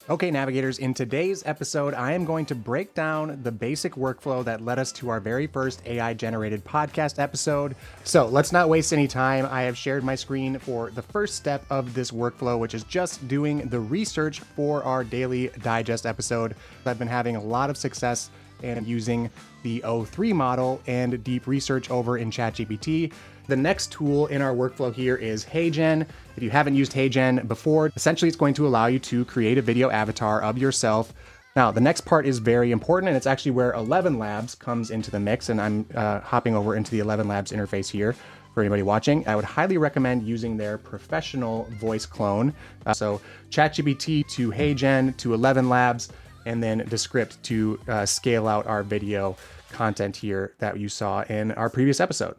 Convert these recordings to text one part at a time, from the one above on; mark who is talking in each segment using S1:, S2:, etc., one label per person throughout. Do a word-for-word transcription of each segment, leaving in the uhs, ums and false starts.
S1: Okay, navigators, in today's episode, I am going to break down the basic workflow that led us to our very first A I-generated podcast episode. So let's not waste any time. I have shared my screen for the first step of this workflow, which is just doing the research for our daily digest episode. I've been having a lot of success and using the O three model and deep research over in ChatGPT. The next tool in our workflow here is HeyGen. If you haven't used HeyGen before, essentially it's going to allow you to create a video avatar of yourself. Now, the next part is very important, and it's actually where Eleven Labs comes into the mix, and I'm uh, hopping over into the Eleven Labs interface here. For anybody watching, I would highly recommend using their professional voice clone. Uh, so ChatGPT to HeyGen to Eleven Labs, and then Descript to uh, scale out our video content here that you saw in our previous episode.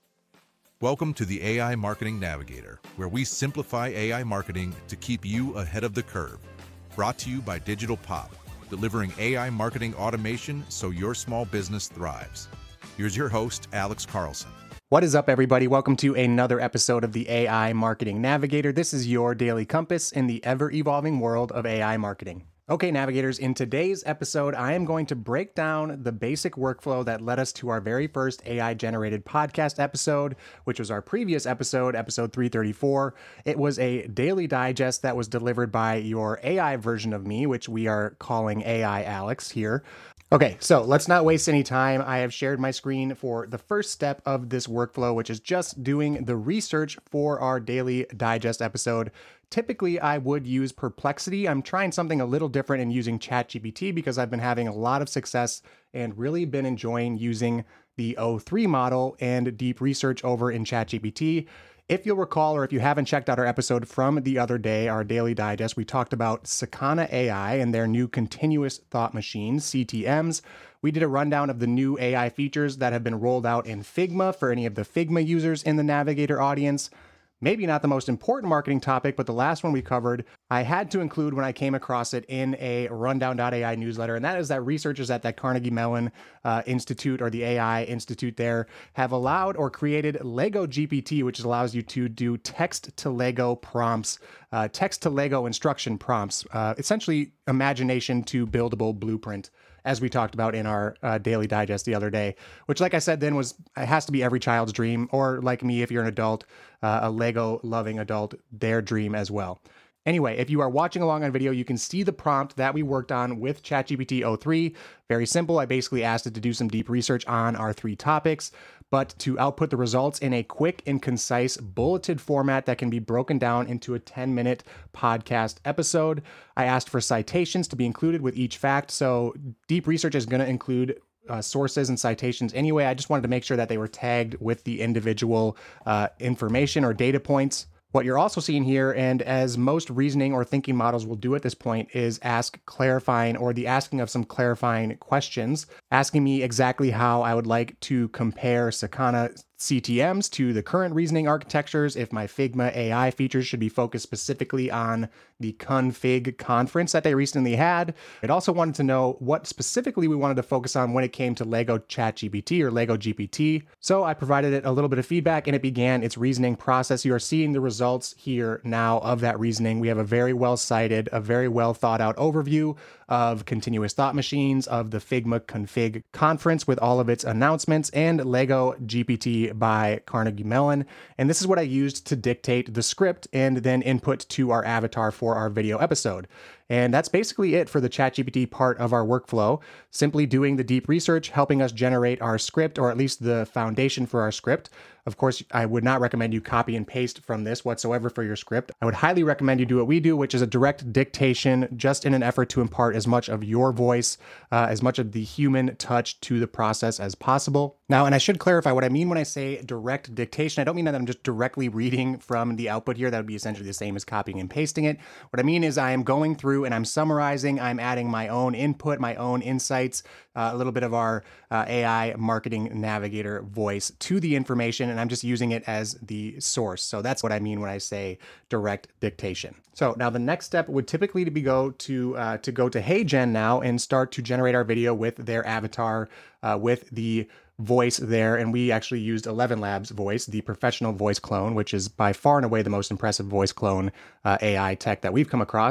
S2: Welcome to the A I Marketing Navigator, where we simplify A I marketing to keep you ahead of the curve. Brought to you by Digital Pop, delivering A I marketing automation so your small business thrives. Here's your host, Alex Carlson.
S1: What is up, everybody? Welcome to another episode of the A I Marketing Navigator. This is your daily compass in the ever-evolving world of A I marketing. Okay, navigators, in today's episode, I am going to break down the basic workflow that led us to our very first A I-generated podcast episode, which was our previous episode, episode three thirty-four. It was a daily digest that was delivered by your A I version of me, which we are calling A I Alex here. Okay, so let's not waste any time. I have shared my screen for the first step of this workflow, which is just doing the research for our daily digest episode. Typically, I would use Perplexity. I'm trying something a little different in using ChatGPT because I've been having a lot of success and really been enjoying using the O three model and deep research over in ChatGPT. If you'll recall, or if you haven't checked out our episode from the other day, our daily digest, we talked about Sakana A I and their new continuous thought machines, C T Ms. We did a rundown of the new A I features that have been rolled out in Figma for any of the Figma users in the Navigator audience. Maybe not the most important marketing topic, but the last one we covered, I had to include when I came across it in a rundown dot A I newsletter, and that is that researchers at that Carnegie Mellon uh, Institute, or the A I Institute there, have allowed or created Lego G P T, which allows you to do text-to-Lego prompts, uh, text-to-Lego instruction prompts, uh, essentially imagination to buildable blueprint, as we talked about in our uh, daily digest the other day, which, like I said then, was it has to be every child's dream, or like me, if you're an adult, uh, a Lego-loving adult, their dream as well. Anyway, if you are watching along on video, you can see the prompt that we worked on with ChatGPT O three. Very simple. I basically asked it to do some deep research on our three topics, but to output the results in a quick and concise bulleted format that can be broken down into a ten-minute podcast episode. I asked for citations to be included with each fact, so deep research is going to include Uh, sources and citations anyway. I just wanted to make sure that they were tagged with the individual uh, information or data points. What you're also seeing here, and as most reasoning or thinking models will do at this point, is ask clarifying or the asking of some clarifying questions, asking me exactly how I would like to compare Sakana C T Ms to the current reasoning architectures, if my Figma A I features should be focused specifically on the Config conference that they recently had. It also wanted to know what specifically we wanted to focus on when it came to Lego ChatGPT or Lego G P T. So I provided it a little bit of feedback and it began its reasoning process. You are seeing the results here now of that reasoning. We have a very well cited, a very well thought out overview of continuous thought machines, of the Figma Config conference with all of its announcements, and Lego G P T by Carnegie Mellon. And this is what I used to dictate the script and then input to our avatar for our video episode. And that's basically it for the ChatGPT part of our workflow. Simply doing the deep research, helping us generate our script, or at least the foundation for our script. Of course, I would not recommend you copy and paste from this whatsoever for your script. I would highly recommend you do what we do, which is a direct dictation, just in an effort to impart as much of your voice, uh, as much of the human touch to the process as possible. Now, and I should clarify what I mean when I say direct dictation. I don't mean that I'm just directly reading from the output here. That would be essentially the same as copying and pasting it. What I mean is I am going through and I'm summarizing, I'm adding my own input, my own insights, uh, a little bit of our uh, A I marketing navigator voice to the information, and I'm just using it as the source. So that's what I mean when I say direct dictation. So now the next step would typically be go to uh, to go to HeyGen now and start to generate our video with their avatar, uh, with the voice there. And we actually used Eleven Labs voice, the professional voice clone, which is by far and away the most impressive voice clone uh, A I tech that we've come across.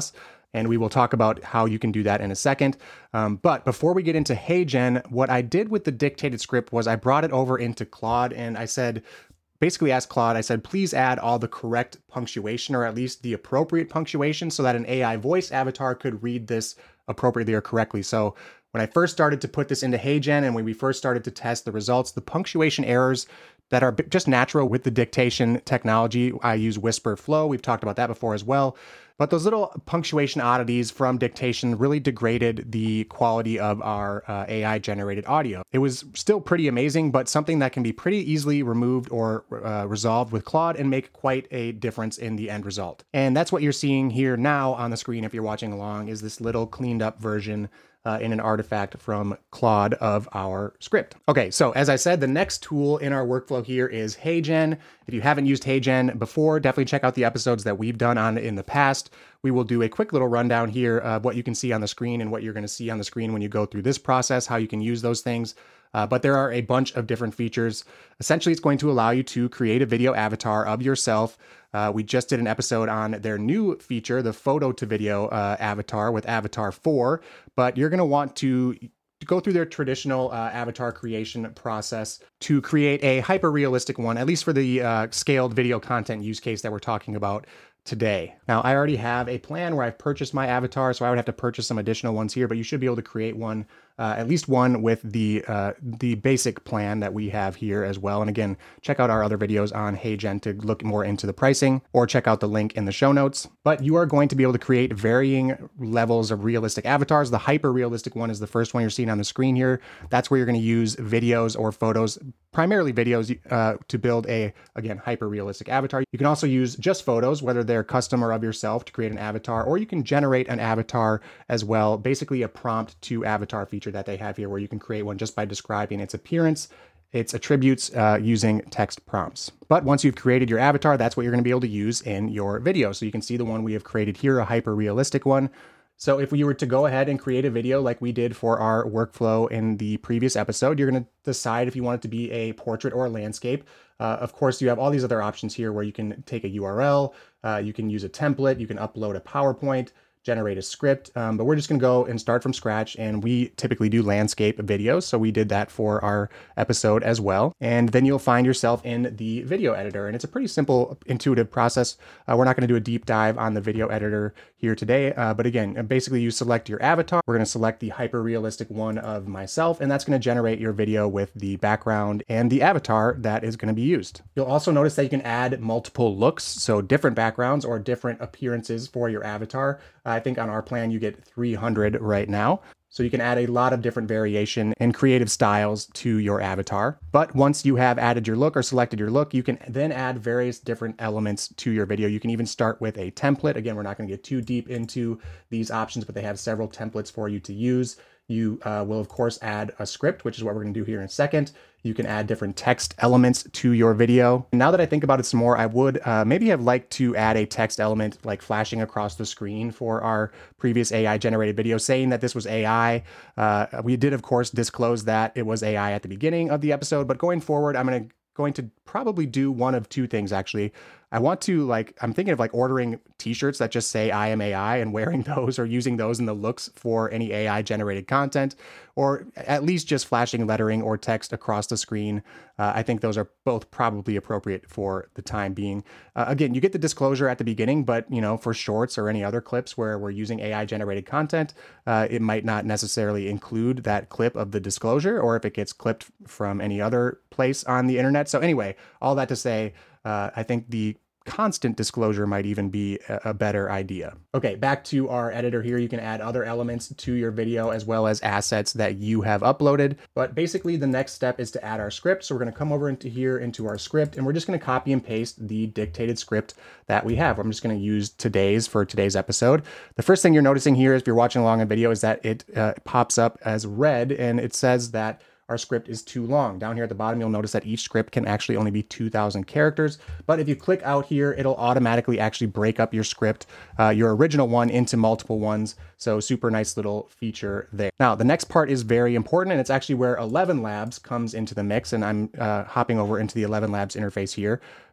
S1: And we will talk about how you can do that in a second. Um, but before we get into HeyGen, what I did with the dictated script was I brought it over into Claude and I said, basically asked Claude, I said, please add all the correct punctuation or at least the appropriate punctuation so that an A I voice avatar could read this appropriately or correctly. So when I first started to put this into HeyGen and when we first started to test the results, the punctuation errors that are just natural with the dictation technology, I use Whisper Flow. We've talked about that before as well. But those little punctuation oddities from dictation really degraded the quality of our uh, A I generated audio. It was still pretty amazing, but something that can be pretty easily removed or uh, resolved with Claude and make quite a difference in the end result. And that's what you're seeing here now on the screen if you're watching along, is this little cleaned up version Uh, in an artifact from Claude of our script. Okay, so as I said, the next tool in our workflow here is HeyGen. If you haven't used HeyGen before, definitely check out the episodes that we've done on it in the past. We will do a quick little rundown here of what you can see on the screen and what you're going to see on the screen when you go through this process, how you can use those things. Uh, but there are a bunch of different features. Essentially, it's going to allow you to create a video avatar of yourself. Uh, we just did an episode on their new feature, the photo to video uh, avatar with Avatar four, but you're going to want to go through their traditional uh, avatar creation process to create a hyper realistic one, at least for the uh, scaled video content use case that we're talking about today. Now, I already have a plan where I've purchased my avatar, so I would have to purchase some additional ones here, but you should be able to create one, uh, at least one with the uh, the basic plan that we have here as well. And again, check out our other videos on HeyGen to look more into the pricing, or check out the link in the show notes. But you are going to be able to create varying levels of realistic avatars. The hyper realistic one is the first one you're seeing on the screen here. That's where you're going to use videos or photos, primarily videos, uh, to build a, again, hyper realistic avatar. You can also use just photos, whether they're custom or of yourself, to create an avatar, or you can generate an avatar as well, basically a prompt to avatar feature that they have here where you can create one just by describing its appearance, its attributes uh, using text prompts. But once you've created your avatar, that's what you're going to be able to use in your video. So you can see the one we have created here, a hyper realistic one. So if we were to go ahead and create a video like we did for our workflow in the previous episode, you're going to decide if you want it to be a portrait or a landscape. Uh, of course, you have all these other options here where you can take a U R L, uh, you can use a template, you can upload a PowerPoint, generate a script, um, but we're just going to go and start from scratch. And we typically do landscape videos, so we did that for our episode as well. And then you'll find yourself in the video editor, and it's a pretty simple, intuitive process. Uh, we're not going to do a deep dive on the video editor here today, uh, but again, basically you select your avatar. We're going to select the hyper realistic one of myself, and that's going to generate your video with the background and the avatar that is going to be used. You'll also notice that you can add multiple looks, so different backgrounds or different appearances for your avatar. I think on our plan, you get three hundred right now. So you can add a lot of different variation and creative styles to your avatar. But once you have added your look or selected your look, you can then add various different elements to your video. You can even start with a template. Again, we're not going to get too deep into these options, but they have several templates for you to use. You uh, will, of course, add a script, which is what we're going to do here in a second. You can add different text elements to your video. And now that I think about it some more, I would uh, maybe have liked to add a text element like flashing across the screen for our previous A I generated video saying that this was A I. Uh, we did, of course, disclose that it was A I at the beginning of the episode, but going forward, I'm going to going to probably do one of two things, actually. I want to, like, I'm thinking of like ordering t-shirts that just say I am A I and wearing those or using those in the looks for any A I generated content, or at least just flashing lettering or text across the screen. Uh, I think those are both probably appropriate for the time being. Uh, again, you get the disclosure at the beginning, but you know, for shorts or any other clips where we're using A I generated content, uh, it might not necessarily include that clip of the disclosure, or if it gets clipped from any other place on the internet. So anyway, all that to say, uh, I think the constant disclosure might even be a better idea. Okay, back to our editor here. You can add other elements to your video as well as assets that you have uploaded. But basically the next step is to add our script. So we're going to come over into here into our script, and we're just going to copy and paste the dictated script that we have. I'm just going to use today's for today's episode. The first thing you're noticing here, if you're watching along in video, is that it uh, pops up as red, and it says that our script is too long. Down here at the bottom, you'll notice that each script can actually only be two thousand characters. But if you click out here, it'll automatically actually break up your script, uh, your original one, into multiple ones. So super nice little feature there. Now, the next part is very important, and it's actually where eleven Labs comes into the mix. And I'm uh, hopping over into the eleven Labs interface here.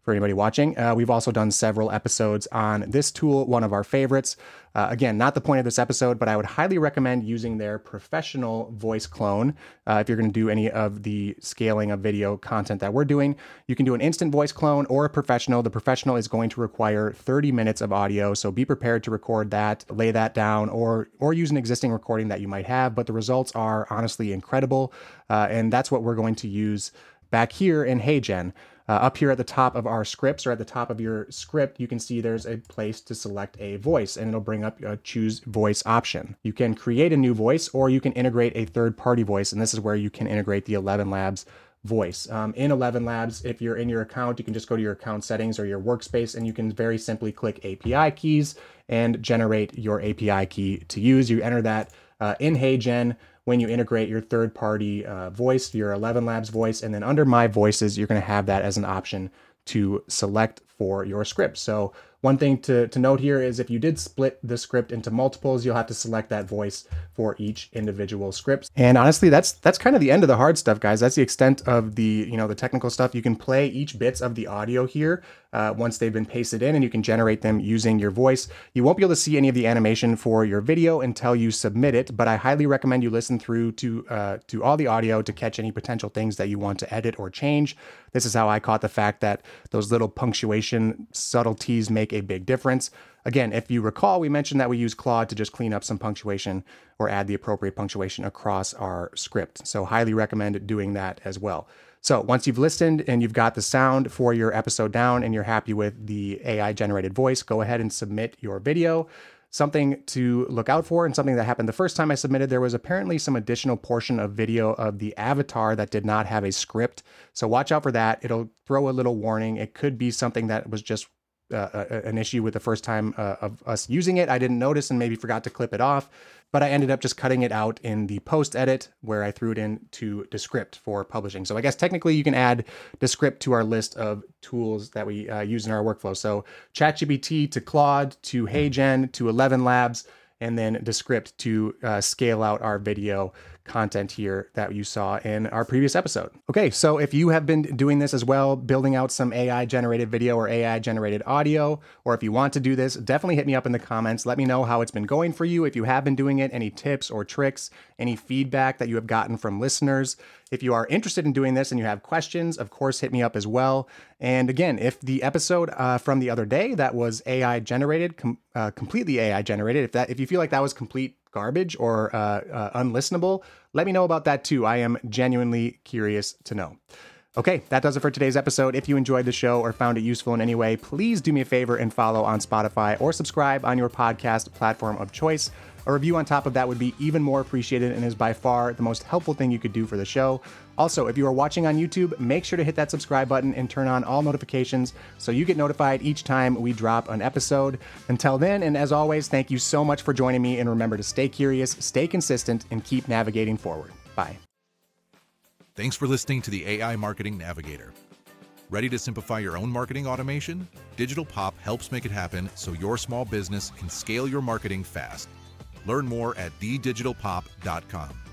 S1: for anybody watching. Uh, we've also done several episodes on this tool, one of our favorites. Uh, again, not the point of this episode, but I would highly recommend using their professional voice clone. Uh, if you're going to do any of the scaling of video content that we're doing, you can do an instant voice clone or a professional. The professional is going to require thirty minutes of audio, so be prepared to record that, lay that down, or or use an existing recording that you might have. But the results are honestly incredible, uh, and that's what we're going to use back here in HeyGen. Uh, up here at the top of our scripts, or at the top of your script, you can see there's a place to select a voice, and it'll bring up a choose voice option. You can create a new voice, or you can integrate a third-party voice, and this is where you can integrate the Eleven Labs voice. Um, in Eleven Labs, if you're in your account, you can just go to your account settings or your workspace, and you can very simply click A P I keys and generate your A P I key to use. You enter that uh, in HeyGen when you integrate your third-party uh, voice, your Eleven Labs voice, and then under My Voices, you're going to have that as an option to select for your script. So one thing to, to note here is if you did split the script into multiples, you'll have to select that voice for each individual script. And honestly, that's that's kind of the end of the hard stuff, guys. That's the extent of the, you know, the technical stuff. You can play each bits of the audio here uh, once they've been pasted in, and you can generate them using your voice. You won't be able to see any of the animation for your video until you submit it, but I highly recommend you listen through to uh, to all the audio to catch any potential things that you want to edit or change. This is how I caught the fact that those little punctuation subtleties make a big difference. Again, if you recall, we mentioned that we use Claude to just clean up some punctuation or add the appropriate punctuation across our script. So highly recommend doing that as well. So once you've listened and you've got the sound for your episode down and you're happy with the A I generated voice, go ahead and submit your video. Something to look out for, and something that happened the first time I submitted, there was apparently some additional portion of video of the avatar that did not have a script. So watch out for that. It'll throw a little warning. It could be something that was just uh, a, an issue with the first time uh, of us using it. I didn't notice and maybe forgot to clip it off, but I ended up just cutting it out in the post edit where I threw it into Descript for publishing. So I guess technically you can add Descript to our list of tools that we uh, use in our workflow. So ChatGPT to Claude to HeyGen to Eleven Labs, and then Descript to uh, scale out our video content here that you saw in our previous episode. Okay, so if you have been doing this as well, building out some A I generated video or A I generated audio, or if you want to do this, definitely hit me up in the comments. Let me know how it's been going for you. If you have been doing it, any tips or tricks, any feedback that you have gotten from listeners. If you are interested in doing this and you have questions, of course, hit me up as well. And again, if the episode uh, from the other day that was A I generated, com- uh, completely A I generated, if that if you feel like that was complete garbage or uh, uh, unlistenable, let me know about that too. I am genuinely curious to know. Okay, that does it for today's episode. If you enjoyed the show or found it useful in any way, please do me a favor and follow on Spotify or subscribe on your podcast platform of choice. A review on top of that would be even more appreciated and is by far the most helpful thing you could do for the show. Also, if you are watching on YouTube, make sure to hit that subscribe button and turn on all notifications so you get notified each time we drop an episode. Until then, and as always, thank you so much for joining me, and remember to stay curious, stay consistent, and keep navigating forward. Bye.
S2: Thanks for listening to the A I Marketing Navigator. Ready to simplify your own marketing automation? Digital Pop helps make it happen so your small business can scale your marketing fast. Learn more at the digital pop dot com.